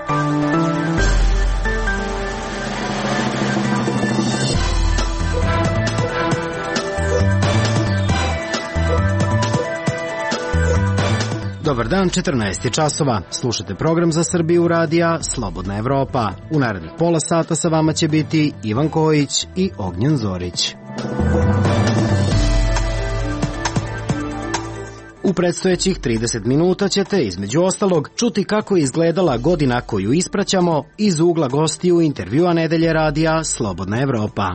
Dobar dan, 14 časova. Slušate program za Srbiju radija Slobodna Evropa. U narednih pola sata sa vama će biti Ivan Kojić i Ognjen Zorić. U predstojećih 30 minuta ćete, između ostalog, čuti kako je izgledala godina koju ispraćamo iz ugla gostiju intervjua nedelje radija Slobodna Evropa.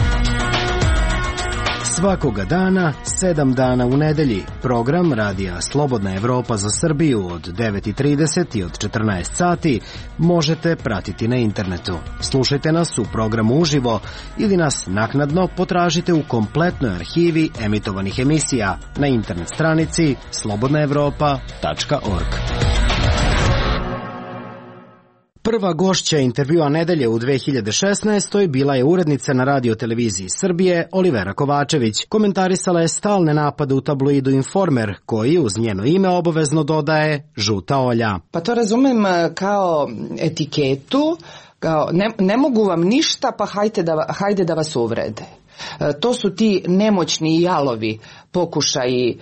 Svakoga dana, 7 dana u nedelji, program radija Slobodna Evropa za Srbiju od 9:30 i od 14 sati možete pratiti na internetu. Slušajte nas u programu uživo ili nas naknadno potražite u kompletnoj arhivi emitovanih emisija na internet stranici slobodnaevropa.org. Prva gošća intervjua nedelje u 2016. bila je urednica na Radio-televiziji Srbije Olivera Kovačević. Komentarisala je stalne napade u tabloidu Informer, koji uz njeno ime obavezno dodaje Žuta Olja. Pa to razumem kao etiketu, kao ne mogu vam ništa, pa hajde da vas uvrede. To su ti nemoćni i jalovi pokušaji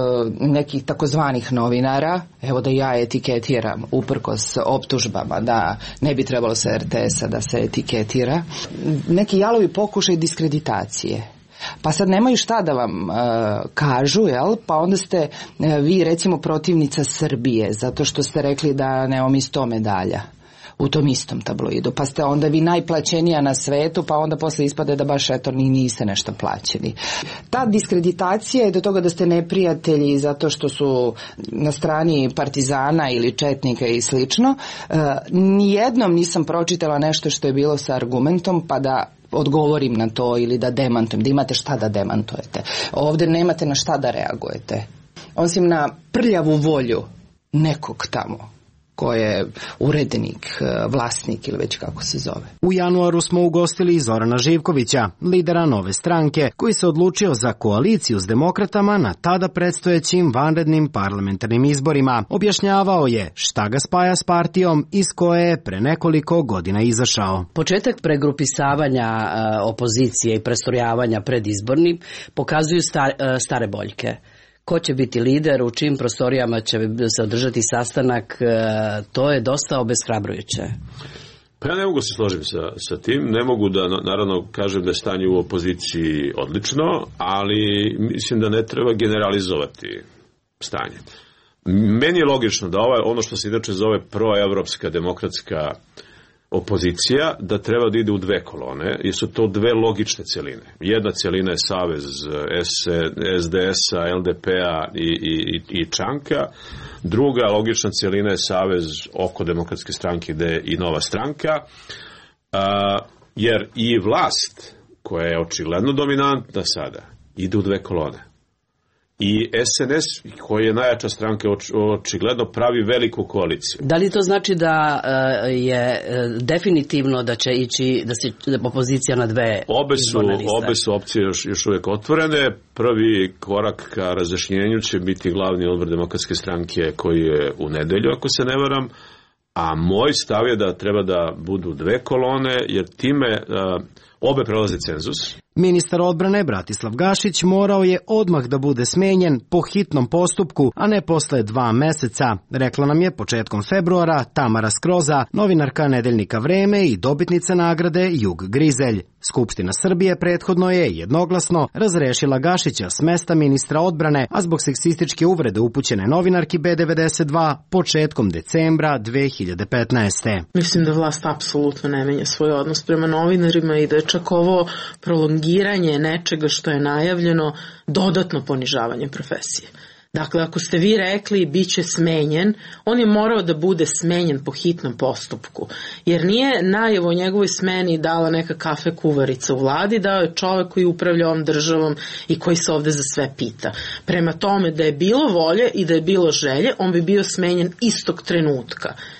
nekih takozvanih novinara, evo da ja etiketiram uprkos optužbama da ne bi trebalo sa RTS-a da se etiketira, neki jalovi pokušaj diskreditacije. Pa sad nemaju šta da vam kažu, jel? Pa onda ste vi recimo protivnica Srbije, zato što ste rekli da nemamo mi 100 medalja u tom istom tabloidu, pa ste onda vi najplaćenija na svetu, pa onda posle ispade da baš eto niste nešto plaćeni. Ta diskreditacija je do toga da ste neprijatelji zato što su na strani partizana ili četnika i slično. Nijednom nisam pročitala nešto što je bilo sa argumentom pa da odgovorim na to ili da demantujem, da imate šta da demantujete. Ovde nemate na šta da reagujete. Osim na prljavu volju nekog tamo ko je urednik, vlasnik ili već kako se zove. U januaru smo ugostili Zorana Živkovića, lidera Nove stranke, koji se odlučio za koaliciju s demokratama na tada predstojećim vanrednim parlamentarnim izborima. Objašnjavao je šta ga spaja s partijom iz koje je pre nekoliko godina izašao. Početak pregrupisavanja opozicije i prestrojavanja predizbornim pokazuju stare boljke. Ko će biti lider, u čim prostorijama će se održati sastanak, to je dosta obeshrabrujuće. Pa ja ne mogu se složiti sa tim, ne mogu da naravno kažem da je stanje u opoziciji odlično, ali mislim da ne treba generalizovati stanje. Meni je logično da ono što se inače zove proevropska demokratska opozicija, da treba da ide u dve kolone, jer su to dve logične celine. Jedna celina je savez SDS-a, LDP-a i Čanka, druga logična celina je savez oko Demokratske stranke gde je i Nova stranka, jer i vlast, koja je očigledno dominantna sada, ide u dve kolone. I SNS, koji je najjača stranka, očigledno pravi veliku koaliciju. Da li to znači da je definitivno da će ići, da se opozicija na dve izborne liste? Obe su opcije još uvijek otvorene. Prvi korak ka razjašnjenju će biti glavni odbor Demokratske stranke koji je u nedelju, ako se ne varam. A moj stav je da treba da budu dve kolone, jer time obe prelaze cenzus. Ministar odbrane Bratislav Gašić morao je odmah da bude smenjen po hitnom postupku, a ne posle 2 meseca, rekla nam je početkom februara Tamara Skroza, novinarka nedeljnika Vreme i dobitnica nagrade Jug Grizelj. Skupština Srbije prethodno je jednoglasno razrešila Gašića s mesta ministra odbrane, a zbog seksističke uvrede upućene novinarki B92 početkom decembra 2015. Mislim da vlast apsolutno ne menja svoj odnos prema novinarima i da je čak ovo prolongiranje nečega što je najavljeno dodatno ponižavanje profesije. Dakle, ako ste vi rekli bit će smenjen, on je morao da bude smenjen po hitnom postupku, jer nije najavu o njegovoj smeni dala neka kafe kuvarica u vladi, dao je čovek koji upravlja ovom državom i koji se ovde za sve pita. Prema tome, da je bilo volje i da je bilo želje, on bi bio smenjen istog trenutka.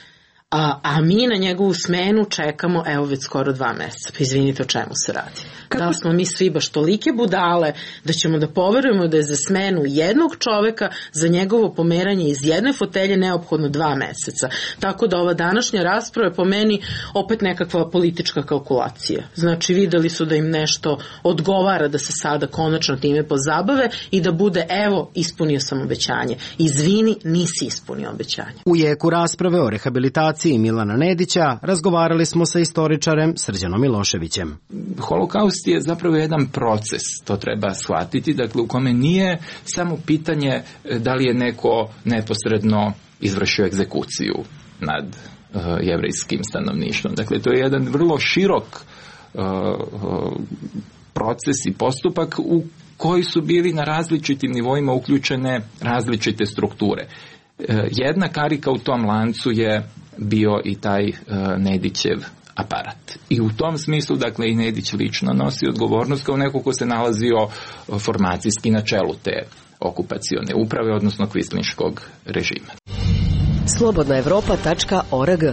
a mi na njegovu smenu čekamo evo već skoro 2 meseca. Pa izvinite, o čemu se radi? Da li smo mi svi baš tolike budale da ćemo da poverujemo da je za smenu jednog čoveka za njegovo pomeranje iz jedne fotelje neophodno 2 meseca. Tako da ova današnja rasprava je po meni opet nekakva politička kalkulacija. Znači videli su da im nešto odgovara da se sada konačno time pozabave i da bude evo ispunio sam obećanje. Izvini, nisi ispunio obećanje. U jeku rasprave o rehabilitaciji Milana Nedića razgovarali smo sa istoričarem Srđanom Miloševićem. Holokaust je zapravo jedan proces, to treba shvatiti, dakle u kome nije samo pitanje da li je neko neposredno izvršio egzekuciju nad jevrejskim stanovništvom. Dakle, to je jedan vrlo širok proces i postupak u koji su bili na različitim nivoima uključene različite strukture. Jedna karika u tom lancu je bio i taj Nedićev aparat. I u tom smislu, dakle, i Nedić lično nosi odgovornost kao neko ko se nalazio formacijski na čelu te okupacione uprave, odnosno kvislinškog režima. Slobodnaevropa.org.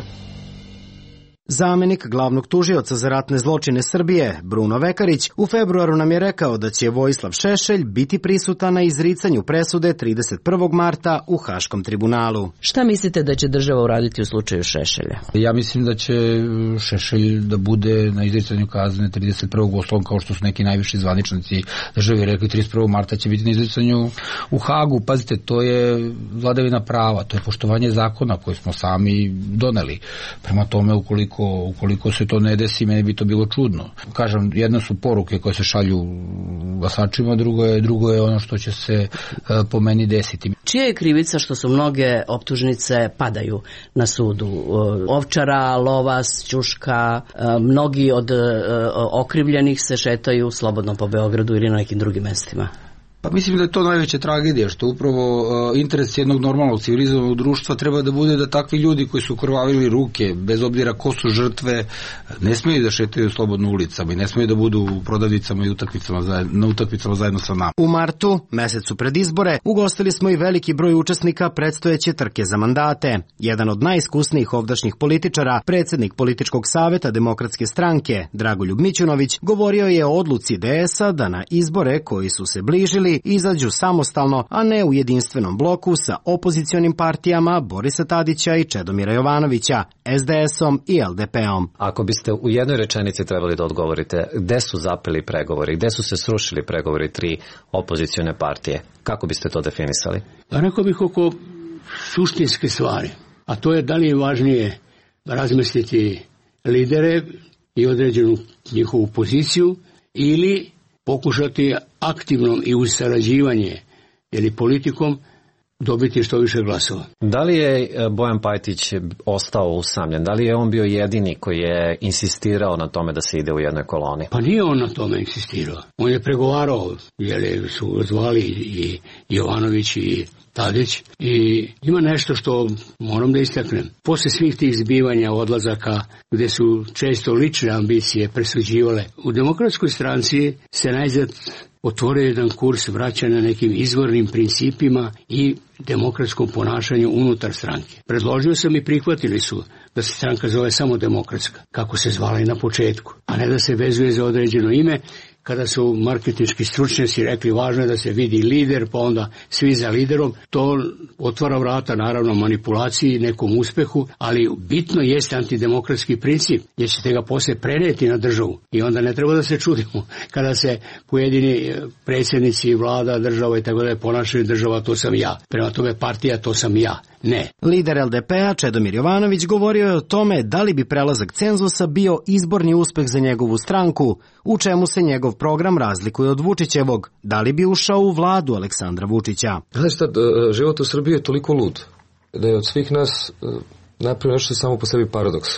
Zamenik glavnog tužioca za ratne zločine Srbije, Bruno Vekarić, u februaru nam je rekao da će Vojislav Šešelj biti prisutan na izricanju presude 31. marta u Haškom tribunalu. Šta mislite da će država uraditi u slučaju Šešelja? Ja mislim da će Šešelj da bude na izricanju kazne 31. ostalom, kao što su neki najviši zvaničnici države rekli, 31. marta će biti na izricanju u Hagu. Pazite, to je vladavina prava, to je poštovanje zakona koje smo sami doneli. Prema tome, ukoliko se to ne desi, meni bi to bilo čudno. Kažem, jedna su poruke koje se šalju glasačima, drugo je ono što će se po meni desiti. Čija je krivica što su mnoge optužnice padaju na sudu? Ovčara, Lovas, Ćuška, mnogi od okrivljenih se šetaju slobodno po Beogradu ili na nekim drugim mestima. Pa mislim da je to najveća tragedija, što upravo interes jednog normalnog civilizovanog društva treba da bude da takvi ljudi koji su krvavili ruke, bez obzira ko su žrtve, ne smeju da šetaju slobodno ulicama i ne smeju da budu u prodavnicama i na utakmicama zajedno sa nama. U martu, mesecu pred izbore, ugostili smo i veliki broj učesnika predstojeće trke za mandate. Jedan od najiskusnijih ovdašnjih političara, predsjednik političkog saveta Demokratske stranke, Dragoljub Mićunović, govorio je o odluci DS-a da na izbore koji su se bližili izađu samostalno, a ne u jedinstvenom bloku sa opozicionim partijama Borisa Tadića i Čedomira Jovanovića, SDS-om i LDP-om. Ako biste u jednoj rečenici trebali da odgovorite gde su zapeli pregovori, gde su se srušili pregovori 3 opozicione partije, kako biste to definisali? Rekao bih oko suštinske stvari, a to je da li je važnije razmisliti lidere i određenu njihovu poziciju ili pokušati aktivnom i uz sarađivanje ili politikom dobiti što više glasova. Da li je Bojan Pajtić ostao usamljen? Da li je on bio jedini koji je insistirao na tome da se ide u jednoj koloni? Pa nije on na tome insistirao. On je pregovarao, jer su zvali i Jovanović i Tadić, i ima nešto što moram da istaknem. Posle svih tih zbivanja, odlazaka, gde su često lične ambicije presuđivale, u Demokratskoj stranci se najzad otvorio jedan kurs vraćanja nekim izvornim principima i demokratskom ponašanju unutar stranke. Predložio sam i prihvatili su da se stranka zove samo Demokratska, kako se zvala i na početku, a ne da se vezuje za određeno ime. Kada su marketinški stručnjaci rekli važno je da se vidi lider, pa onda svi za liderom, to otvara vrata naravno manipulaciji, nekom uspehu, ali bitno jeste antidemokratski princip, jer ćete ga posle preneti na državu i onda ne treba da se čudimo kada se pojedini predsjednici vlada, država i tako da ponašaju država, to sam ja. Prema tome partija, to sam ja. Ne. Lider LDP-a Čedomir Jovanović govorio je o tome da li bi prelazak cenzusa bio izborni uspeh za njegovu stranku, u čemu se njegov program razlikuje od Vučićevog, da li bi ušao u vladu Aleksandra Vučića. Znaš šta, život u Srbiji je toliko lud, da je od svih nas napravio nešto samo po sebi paradoks.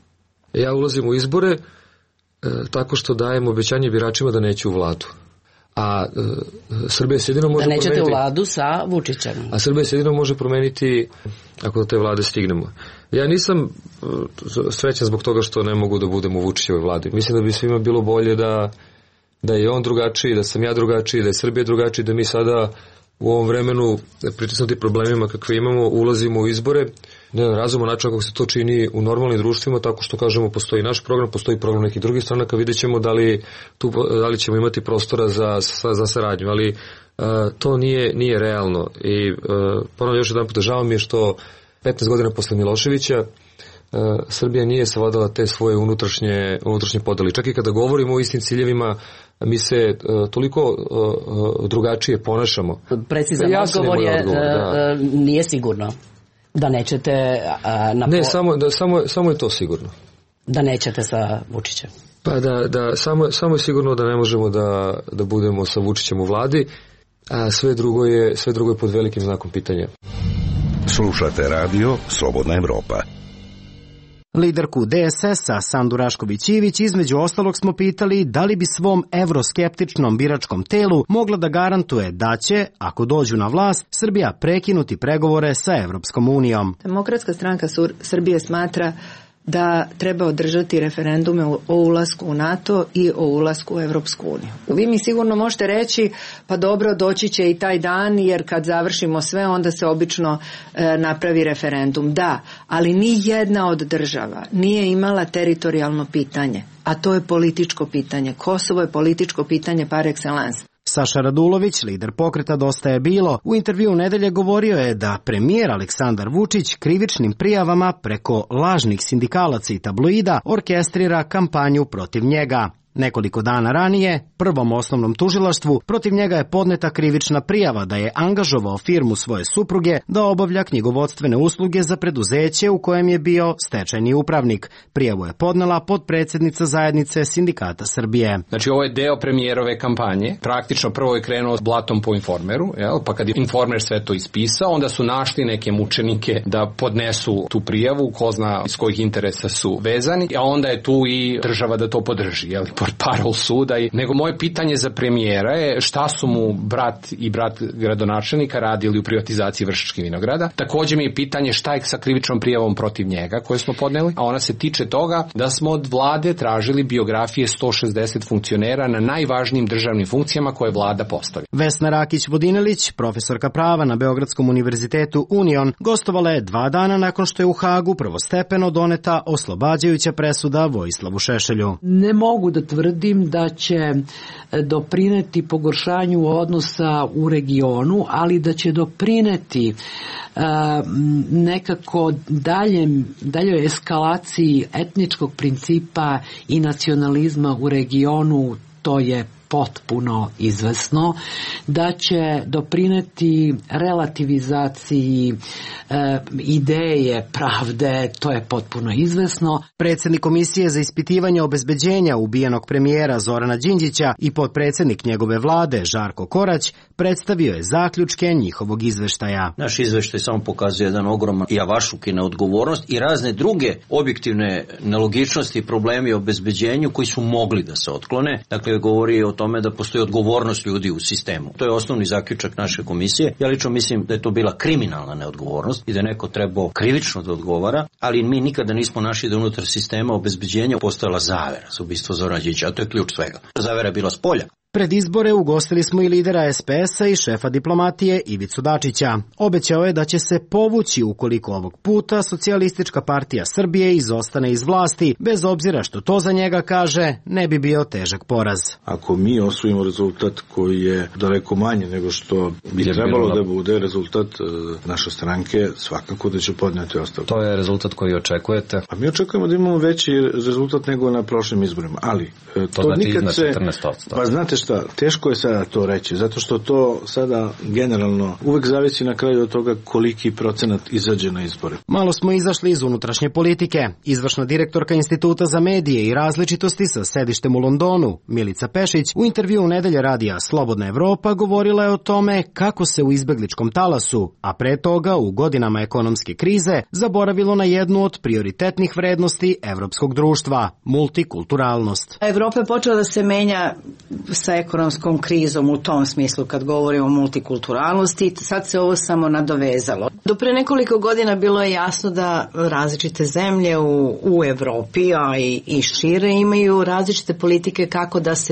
Ja ulazim u izbore tako što dajem obećanje biračima da neću u vladu. A Srbija se jedino može promeniti... Da nećete u vladu sa Vučićem. A Srbija se jedino može promeniti ako do te vlade stignemo. Ja nisam srećan zbog toga što ne mogu da budem u Vučićevoj vladi. Mislim da bi svima bilo bolje da je on drugačiji, da sam ja drugačiji, da je Srbija drugačiji, da mi sada u ovom vremenu pritisnuti problemima kakve imamo ulazimo u izbore na jedan razuman način kako se to čini u normalnim društvima, tako što kažemo postoji naš program, postoji program nekih drugih stranaka, vidjet ćemo da li ćemo imati prostora za saradnju, ali to nije realno. I ponovno još jedan put, žao mi je što 15 godina posle Miloševića Srbija nije savladala te svoje unutrašnje podeli. Čak i kada govorimo o istim ciljevima, mi se toliko drugačije ponašamo. Precizan odgovor je nije sigurno da nećete... Ne, samo je to sigurno. Da nećete sa Vučićem. Pa samo je sigurno da ne možemo da budemo sa Vučićem u vladi, a sve drugo je pod velikim znakom pitanja. Slušate radio Slobodna Evropa. Liderku DSS-a Sandu Rašković-Ivić između ostalog smo pitali da li bi svom evroskeptičnom biračkom telu mogla da garantuje da će, ako dođu na vlast, Srbija prekinuti pregovore sa Evropskom unijom. Demokratska stranka Srbije smatra da treba održati referendume o ulasku u NATO i o ulasku u Evropsku uniju. Vi mi sigurno možete reći, pa dobro, doći će i taj dan, jer kad završimo sve, onda se obično napravi referendum. Da, ali ni jedna od država nije imala teritorijalno pitanje, a to je političko pitanje. Kosovo je političko pitanje par excellence. Saša Radulović, lider pokreta Dosta je bilo, u intervju u nedelje govorio je da premijer Aleksandar Vučić krivičnim prijavama preko lažnih sindikalaca i tabloida orkestrira kampanju protiv njega. Nekoliko dana ranije, Prvom osnovnom tužilaštvu, protiv njega je podneta krivična prijava da je angažovao firmu svoje supruge da obavlja knjigovodstvene usluge za preduzeće u kojem je bio stečajni upravnik. Prijavu je podnela potpredsjednica zajednice Sindikata Srbije. Znači, ovo je deo premijerove kampanje. Praktično prvo je krenuo s blatom po Informeru, pa kad je Informer sve to ispisao, onda su našli neke mučenike da podnesu tu prijavu, ko zna iz kojih interesa su vezani, a onda je tu i država da to podrži, parol suda. Nego moje pitanje za premijera je šta su mu brat i brat gradonačelnika radili u privatizaciji Vršačkih vinograda. Također mi je pitanje šta je sa krivičnom prijavom protiv njega koju smo podneli, a ona se tiče toga da smo od vlade tražili biografije 160 funkcionera na najvažnijim državnim funkcijama koje vlada postavi. Vesna Rakić-Vodinelić, profesorka prava na Beogradskom univerzitetu Union, gostovala je 2 dana nakon što je u Hagu prvostepeno doneta oslobađajuća presuda Vojislavu Šešelju. Ne mogu da tvrdim da će doprineti pogoršanju odnosa u regionu, ali da će doprineti nekako daljoj eskalaciji etničkog principa i nacionalizma u regionu, to je potpuno izvesno, da će doprineti relativizaciji ideje pravde, to je potpuno izvesno. Predsjednik Komisije za ispitivanje obezbeđenja ubijenog premijera Zorana Đinđića i potpredsjednik njegove vlade Žarko Korać predstavio je zaključke njihovog izveštaja. Naš izveštaj samo pokazuje jedan ogroman javašluk i neodgovornost i razne druge objektivne nelogičnosti i problemi o obezbeđenju koji su mogli da se otklone. Dakle, govori o tome da postoji odgovornost ljudi u sistemu. To je osnovni zaključak naše komisije. Ja lično mislim da je to bila kriminalna neodgovornost i da je neko trebao krivično da odgovara, ali mi nikada nismo našli da unutar sistema obezbeđenja postojala zavera za ubistvo Zorana Đinđića, a to je ključ svega. Zavera je bila spolja. Pred izbore ugostili smo i lidera SPS-a i šefa diplomatije Ivicu Dačića. Obećao je da će se povući ukoliko ovog puta Socijalistička partija Srbije izostane iz vlasti, bez obzira što to za njega, kaže, ne bi bio težak poraz. Ako mi osvojimo rezultat koji je daleko manje nego što bi trebalo da bude rezultat naše stranke, svakako da će podneti ostavku. To je rezultat koji očekujete? A mi očekujemo da imamo veći rezultat nego na prošlim izborima, ali to nikad se... 14%. Pa znate šta, teško je sada to reći, zato što to sada generalno uvek zavisi na kraju od toga koliki procenat izađe na izbore. Malo smo izašli iz unutrašnje politike. Izvršna direktorka Instituta za medije i različitosti sa sedištem u Londonu, Milica Pešić, u intervju u nedelje radija Slobodna Evropa govorila je o tome kako se u izbegličkom talasu, a pre toga u godinama ekonomske krize, zaboravilo na jednu od prioritetnih vrednosti evropskog društva, multikulturalnost. Evropa je počela da se menja sa ekonomskom krizom u tom smislu kad govorimo o multikulturalnosti, sad se ovo samo nadovezalo. Do pre nekoliko godina bilo je jasno da različite zemlje u Evropi, a i šire imaju različite politike kako da se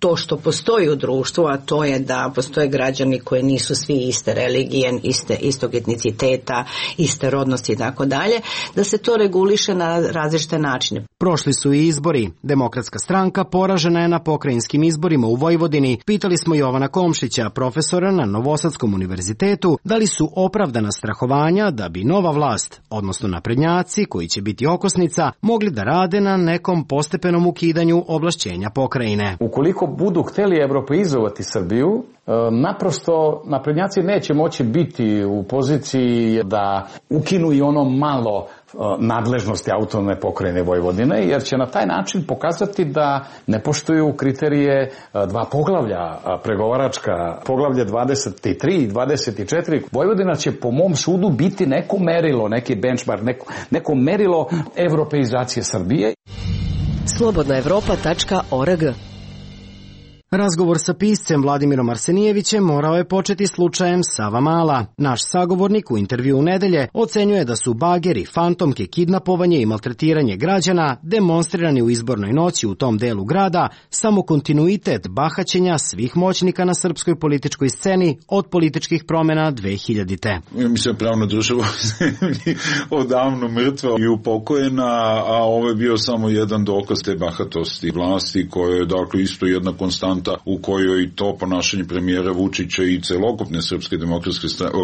to što postoji u društvu, a to je da postoje građani koji nisu svi iste religije, istog etniciteta, iste rodnosti i tako dalje, da se to reguliše na različite načine. Prošli su i izbori. Demokratska stranka poražena je na pokrajinskim izborima u Vojvodini. Pitali smo Jovana Komšića, profesora na Novosadskom univerzitetu, da li su opravdana strahovanja da bi nova vlast, odnosno naprednjaci koji će biti okosnica, mogli da rade na nekom postepenom ukidanju ovlašćenja pokrajine. Ukoliko budu hteli evropeizovati Srbiju, naprosto naprednjaci neće moći biti u poziciji da ukinu i ono malo nadležnosti autonomne pokrajine Vojvodine, jer će na taj način pokazati da ne poštuju kriterije dva poglavlja pregovaračka, poglavlje 23 i 24. Vojvodina će po mom sudu biti neko merilo, neki benchmark, neko merilo evropeizacije Srbije. slobodnaevropa.org. Razgovor sa piscem Vladimirom Arsenijevićem morao je početi slučajem Savamala. Naš sagovornik u intervju u nedelje ocenjuje da su bageri, fantomke, kidnapovanje i maltretiranje građana demonstrirani u izbornoj noći u tom delu grada samo kontinuitet bahaćenja svih moćnika na srpskoj političkoj sceni od političkih promjena 2000. Mislim, pravna država odavno mrtva i upokojena, a ovo je bio samo jedan dokaz te bahatosti vlasti koja je dakle isto jedna konstanta u kojoj to ponašanje premijera Vučića i celokupne Srpske demokratske stranke,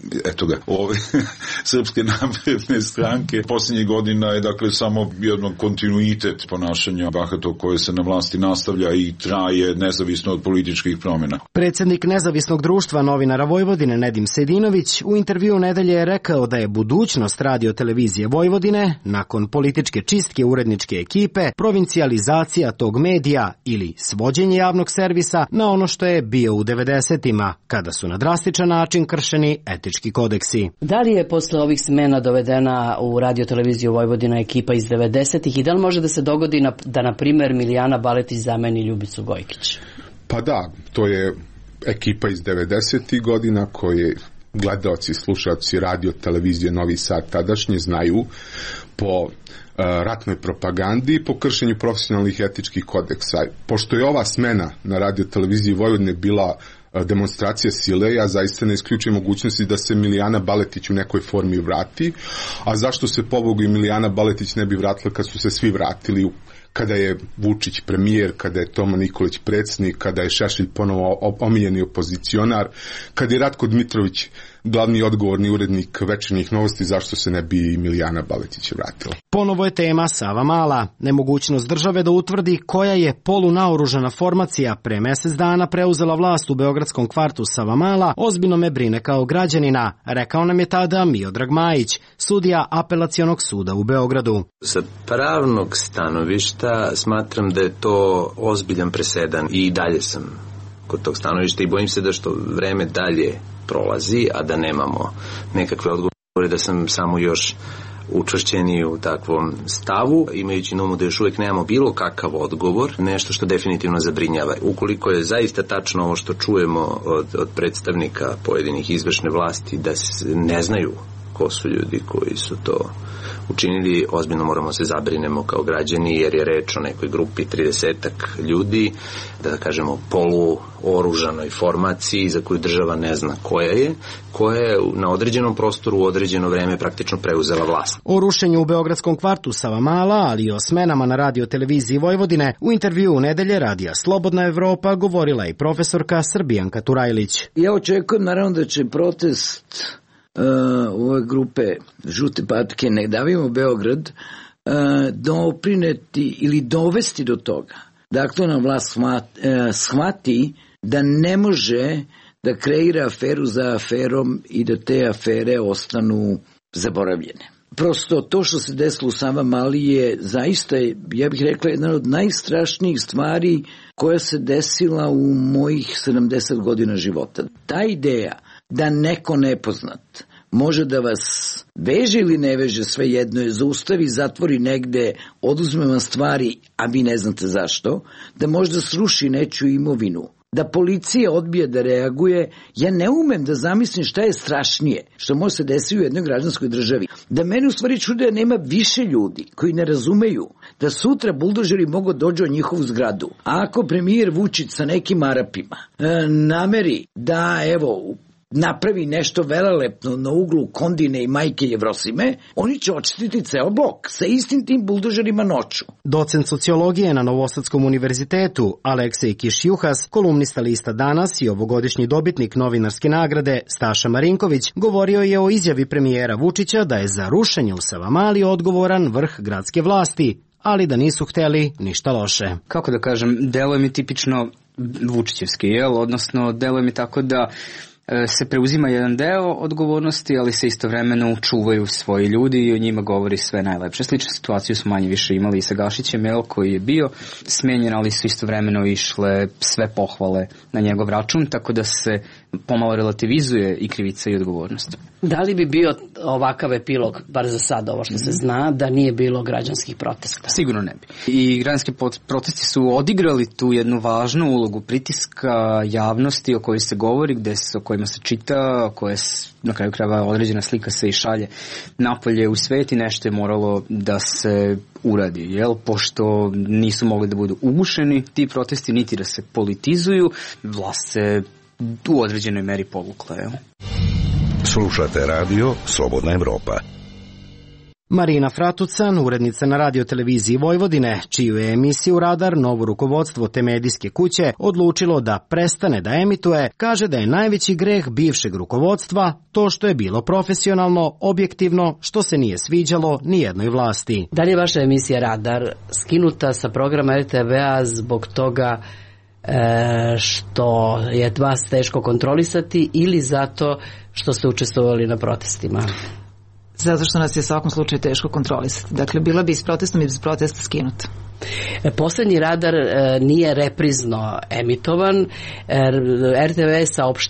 Srpske napredne stranke posljednjih godina je dakle samo jedan kontinuitet ponašanja bahatog koje se na vlasti nastavlja i traje nezavisno od političkih promjena. Predsjednik Nezavisnog društva novinara Vojvodine Nedim Sejdinović u intervju nedelje je rekao da je budućnost radio televizije Vojvodine nakon političke čistke uredničke ekipe provincijalizacija tog medija ili svođenje javnog servisa na ono što je bio u 90-ima, kada su na drastičan način kršeni etički kodeksi. Da li je posle ovih smena dovedena u radioteleviziju Vojvodina ekipa iz 90-ih i da li može da se dogodi da, na primjer, Milijana Baletić zameni Ljubicu Gojkić? Pa da, to je ekipa iz 90-ih godina koje gledaoci, slušaoci radio televizije Novi Sad tadašnje znaju po ratnoj propagandi i po kršenju profesionalnih etičkih kodeksa. Pošto je ova smena na radio televiziji Vojvodine bila demonstracija sile, ja zaista ne isključujem mogućnosti da se Milijana Baletić u nekoj formi vrati, a zašto se pobogu i Milijana Baletić ne bi vratila kad su se svi vratili, kada je Vučić premijer, kada je Toma Nikolić predsjednik, kada je Šešelj ponovo omiljeni opozicionar, kada je Ratko Dmitrović glavni odgovorni urednik Večernjih novosti, zašto se ne bi i Milijana Baletić vratila. Ponovo je tema Savamala. Nemogućnost države da utvrdi koja je polunaoružana formacija pre mjesec dana preuzela vlast u beogradskom kvartu Savamala ozbiljno me brine kao građanina, rekao nam je tada Miodrag Majić, sudija Apelacionog suda u Beogradu. Sa pravnog stanovišta smatram da je to ozbiljan presedan i dalje sam kod tog stanovišta i bojim se da što vreme dalje prolazi, a da nemamo nekakve odgovore, da sam samo još učvršćeni u takvom stavu, imajući na umu da još uvijek nemamo bilo kakav odgovor, nešto što definitivno zabrinjava. Ukoliko je zaista tačno ovo što čujemo od predstavnika pojedinih izvršne vlasti, da ne znaju ko su ljudi koji su to učinili, ozbiljno moramo se zabrinemo kao građani, jer je reč o nekoj grupi 30-ak ljudi, da kažemo poluoružanoj formaciji za koju država ne zna koja je na određenom prostoru u određeno vreme praktično preuzela vlast. O rušenju u beogradskom kvartu Savamala, ali i o smenama na radio televiziji Vojvodine, u intervju u nedelje radija Slobodna Evropa govorila i profesorka Srbijanka Turajlić. Ja očekujem naravno da će protest ove grupe Žute patke Ne davimo Beograd doprineti ili dovesti do toga da aktualna vlast shvati da ne može da kreira aferu za aferom i da te afere ostanu zaboravljene. Prosto to što se desilo u Savamali je zaista, ja bih rekla, jedna od najstrašnijih stvari koja se desila u mojih 70 godina života. Ta ideja da neko nepoznat može da vas veže ili ne veže, sve jedno je, zaustavi, zatvori negde, oduzme vam stvari, a vi ne znate zašto, da možda sruši nečiju imovinu, da policija odbije da reaguje, ja ne umem da zamislim šta je strašnije, što može se desiti u jednoj građanskoj državi. Da meni u stvari čude da nema više ljudi koji ne razumeju da sutra buldožeri mogu dođu u njihovu zgradu. A ako premijer Vučić sa nekim Arapima nameri da, evo, napravi nešto velelepno na uglu Kondine i Majke Jevrosime, oni će očistiti ceo blok sa istim tim buldožerima noću. Docent sociologije na Novosadskom univerzitetu Aleksej Kišjuhas, kolumnista lista Danas i ovogodišnji dobitnik novinarske nagrade Staša Marinković, govorio je o izjavi premijera Vučića da je za rušenje u Savamali odgovoran vrh gradske vlasti, ali da nisu hteli ništa loše. Kako da kažem, deluje mi tipično vučićevski, odnosno deluje mi tako da se preuzima jedan deo odgovornosti, ali se istovremeno čuvaju svoji ljudi i o njima govori sve najlepše. Sličnu situaciju smo manje više imali i sa Gašićem, koji je bio smenjen, ali su istovremeno išle sve pohvale na njegov račun, tako da se pomalo relativizuje i krivica i odgovornost. Da li bi bio ovakav epilog, bar za sad ovo što se zna, da nije bilo građanskih protesta? Sigurno ne bi. I građanski protesti su odigrali tu jednu važnu ulogu pritiska javnosti o kojoj se govori, o kojima se čita, koje na kraju krajeva određena slika se i šalje napolje u svet i nešto je moralo da se uradi, pošto nisu mogli da budu ugušeni ti protesti, niti da se politizuju, vlast se u određenoj meri povukla. Slušate radio Slobodna Evropa. Marina Fratucan, urednica na radioteleviziji Vojvodine, čiju je emisiju Radar novo rukovodstvo te medijske kuće odlučilo da prestane da emituje, kaže da je najveći greh bivšeg rukovodstva to što je bilo profesionalno, objektivno, što se nije sviđalo ni jednoj vlasti. Da li je vaša emisija Radar skinuta sa programa RTV-a zbog toga što je vas teško kontrolisati ili zato što ste učestvovali na protestima? Zato što nas je u svakom slučaju teško kontrolisati. Dakle, bila bi s protestom i bez protesta skinuta. Poslednji Radar nije reprizno emitovan. RTV je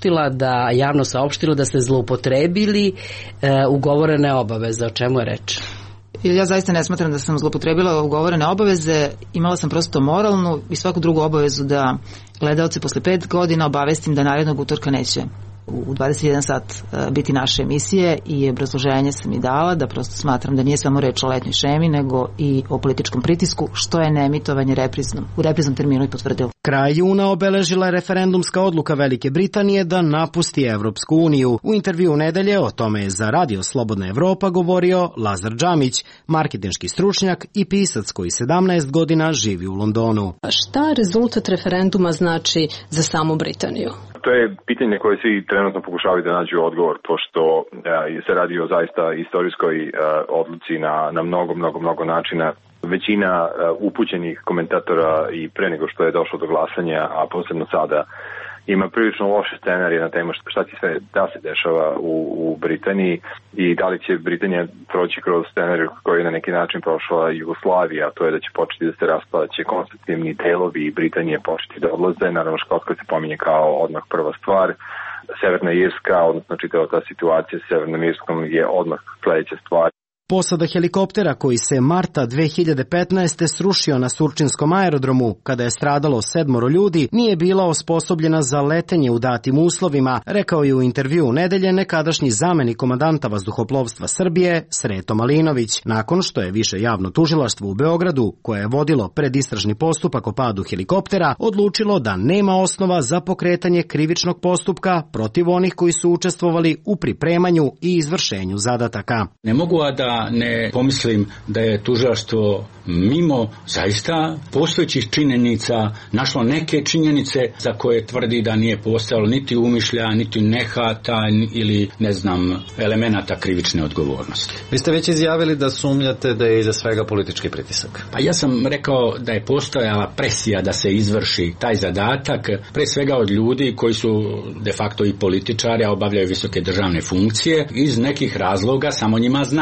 javno saopštilo da ste zloupotrebili ugovorene obaveze. O čemu je reč? Ja zaista ne smatram da sam zloupotrebila ugovorene obaveze. Imala sam prosto moralnu i svaku drugu obavezu da gledaoce posle 5 godina obavestim da narednog utorka neće u 21 sat biti naše emisije i obrazloženje sam i dala da prosto smatram da nije samo reč o letnjoj šemi nego i o političkom pritisku, što je neemitovanje u repriznom terminu i potvrdilo. Kraj juna obeležila je referendumska odluka Velike Britanije da napusti Evropsku uniju. U intervju nedelje o tome je za Radio Slobodna Evropa govorio Lazar Džamić, marketinški stručnjak i pisac koji 17 godina živi u Londonu. Šta rezultat referenduma znači za samu Britaniju? To je pitanje koje svi trenutno pokušavaju da nađu odgovor, pošto se radi o zaista istorijskoj odluci na mnogo načina. Većina upućenih komentatora i pre nego što je došlo do glasanja, a posebno sada, ima prilično loše scenarije na temu šta će sve da se dešava u Britaniji i da li će Britanija proći kroz scenariju koji je na neki način prošla Jugoslavija, to je da će početi da se raspada, će konstitutivni delovi Britanije početi da odlaze, naravno Škotska se pominje kao odmah prva stvar, Severna Irska, odnosno čitava ta situacija s Severnom Irskom je odmah sledeća stvar. Posada helikoptera koji se marta 2015. srušio na Surčinskom aerodromu, kada je stradalo 7 ljudi, nije bila osposobljena za letenje u datim uslovima, rekao je u intervju nedelje nekadašnji zamenik komandanta vazduhoplovstva Srbije, Sreto Malinović, nakon što je više javno tužilaštvo u Beogradu, koje je vodilo predistražni postupak o padu helikoptera, odlučilo da nema osnova za pokretanje krivičnog postupka protiv onih koji su učestvovali u pripremanju i izvršenju zadataka. Ne mogu da ne pomislim da je tužilaštvo mimo zaista postojećih činjenica našlo neke činjenice za koje tvrdi da nije postojalo niti umišlja, niti nehata ili elemenata krivične odgovornosti. Vi ste već izjavili da sumnjate da je iza svega politički pritisak. Pa ja sam rekao da je postojala presija da se izvrši taj zadatak, pre svega od ljudi koji su de facto i političari, a obavljaju visoke državne funkcije iz nekih razloga samo njima znanih.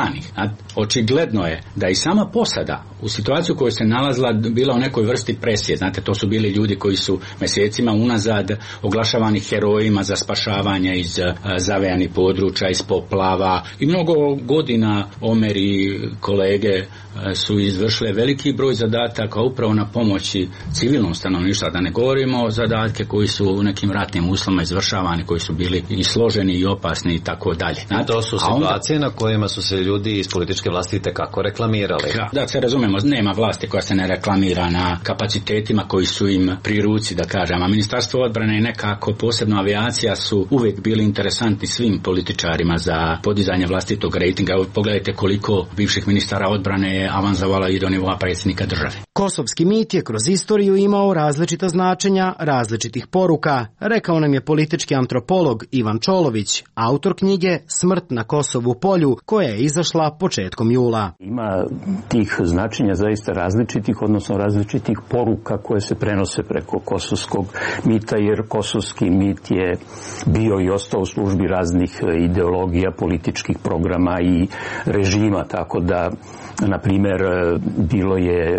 A očigledno je da i sama posada u situaciju u kojoj se nalazila bila u nekoj vrsti presije. Znate, to su bili ljudi koji su mjesecima unazad oglašavani herojima za spašavanje iz zavejanih područja, iz poplava i mnogo godina Omer i kolege su izvršile veliki broj zadataka upravo na pomoći civilnom stanovništvu, da ne govorimo o zadatke koji su u nekim ratnim uslovima izvršavani, koji su bili i složeni i opasni i tako dalje. To su situacije na kojima su se ljudi iz političke vlasti itekako reklamirali. Da se razumemo, nema vlasti koja se ne reklamira na kapacitetima koji su im pri ruci, da kažem. A Ministarstvo odbrane i nekako posebno avijacija su uvijek bili interesantni svim političarima za podizanje vlastitog rejtinga. Pogledajte koliko bivših ministara odbrane je avanzovala i do nivoa predsjednika države. Kosovski mit je kroz istoriju imao različita značenja, različitih poruka, rekao nam je politički antropolog Ivan Čolović, autor knjige Smrt na Kosovu polju, koja je izašla početkom jula. Ima tih značenja zaista različitih, odnosno različitih poruka koje se prenose preko kosovskog mita, jer kosovski mit je bio i ostao u službi raznih ideologija, političkih programa i režima, tako da na primjer bilo je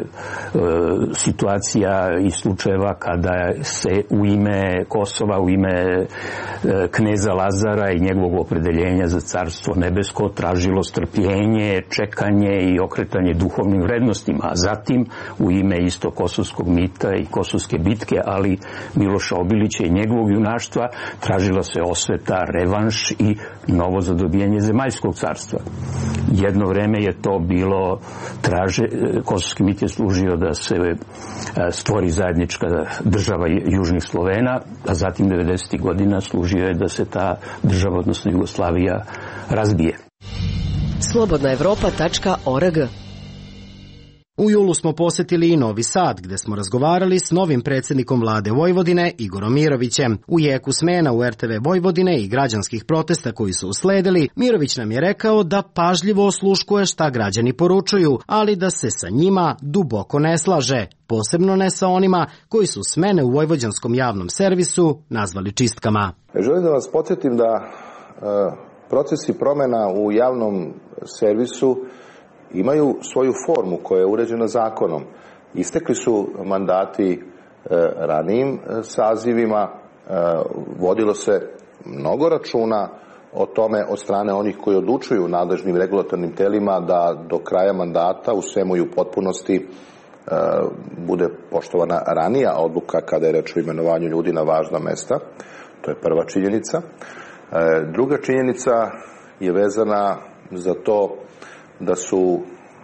situacija i slučajeva kada se u ime Kosova, u ime kneza Lazara i njegovog opredeljenja za carstvo nebesko tražilo strpljenje, čekanje i okretanje duhovnim vrednostima, a zatim u ime isto kosovskog mita i kosovske bitke, ali Miloša Obilića i njegovog junaštva tražila se osveta, revanš i novo zadobijanje zemaljskog carstva. Jedno vreme je to bilo kosovski mit je služio da se stvori zajednička država južnih Slovena, a zatim 90. godina služio je da se ta država, odnosno Jugoslavija, razbije. Slobodnaevropa.org. U julu smo posjetili i Novi Sad, gde smo razgovarali s novim predsjednikom vlade Vojvodine, Igorom Mirovićem. U jeku smena u RTV Vojvodine i građanskih protesta koji su usledili, Mirović nam je rekao da pažljivo osluškuje šta građani poručuju, ali da se sa njima duboko ne slaže, posebno ne sa onima koji su smene u vojvođanskom javnom servisu nazvali čistkama. Želim da vas podsjetim da procesi promjena u javnom servisu imaju svoju formu koja je uređena zakonom. Istekli su mandati ranijim sazivima, vodilo se mnogo računa o tome od strane onih koji odlučuju nadležnim regulatornim telima da do kraja mandata u svemu i u potpunosti bude poštovana ranija odluka kada je reč o imenovanju ljudi na važna mesta. To je prva činjenica. Druga činjenica je vezana za to da su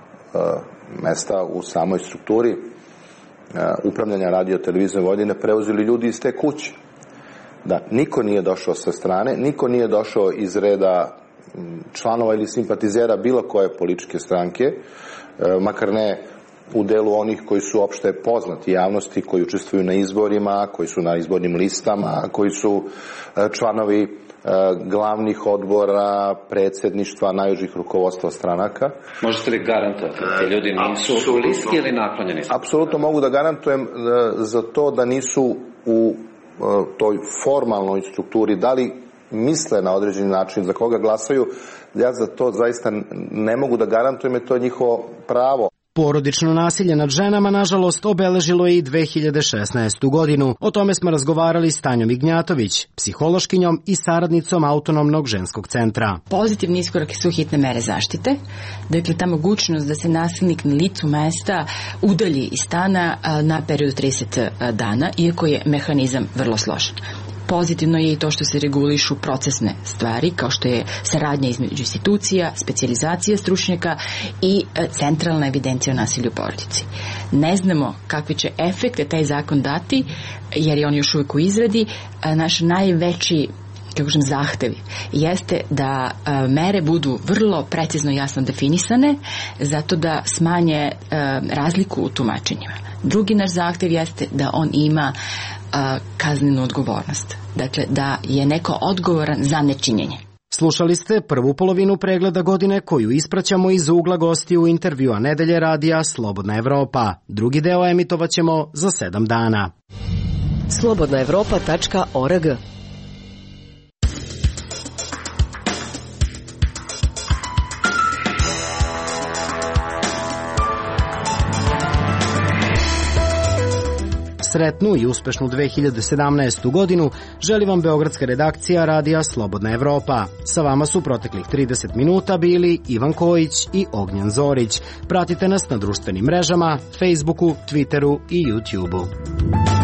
mesta u samoj strukturi upravljanja radio televizijom Vojvodine preuzeli ljudi iz te kuće. Da niko nije došao sa strane, niko nije došao iz reda članova ili simpatizera bilo koje političke stranke, makar ne u delu onih koji su opšte poznati javnosti, koji učestvuju na izborima, koji su na izbornim listama, koji su članovi glavnih odbora, predsjedništva, najužih rukovodstva stranaka. Možete li garantovati da ljudi nisu u listi ili naklonjeni? Apsolutno mogu da garantujem za to da nisu u toj formalnoj strukturi, da li misle na određeni način za koga glasaju, ja za to zaista ne mogu da garantujem, jer to je njihovo pravo. Porodično nasilje nad ženama, nažalost, obeležilo je i 2016. godinu. O tome smo razgovarali s Tanjom Ignjatović, psihološkinjom i saradnicom Autonomnog ženskog centra. Pozitivni iskorak su hitne mere zaštite. Dakle, ta mogućnost da se nasilnik na licu mesta udalji iz stana na period 30 dana, iako je mehanizam vrlo složen. Pozitivno je i to što se regulišu procesne stvari, kao što je saradnja između institucija, specijalizacija stručnjaka i centralna evidencija o nasilju u porodici. Ne znamo kakve će efekte taj zakon dati, jer je on još uvijek u izradi. Naš najveći zahtevi jeste da mere budu vrlo precizno i jasno definisane, zato da smanje razliku u tumačenjima. Drugi naš zahtev jeste da on ima kaznenu odgovornost. Dakle, da je neko odgovoran za nečinjenje. Slušali ste prvu polovinu pregleda godine koju ispraćamo iz ugla gostiju intervjua Nedelje radija Slobodna Evropa. Drugi deo emitovaćemo za 7 dana. Slobodnaevropa.org. sretnu i uspešnu 2017. godinu želi vam beogradska redakcija radija Slobodna Evropa. Sa vama su proteklih 30 minuta bili Ivan Kojić i Ognjan Zorić. Pratite nas na društvenim mrežama, Facebooku, Twitteru i YouTubeu.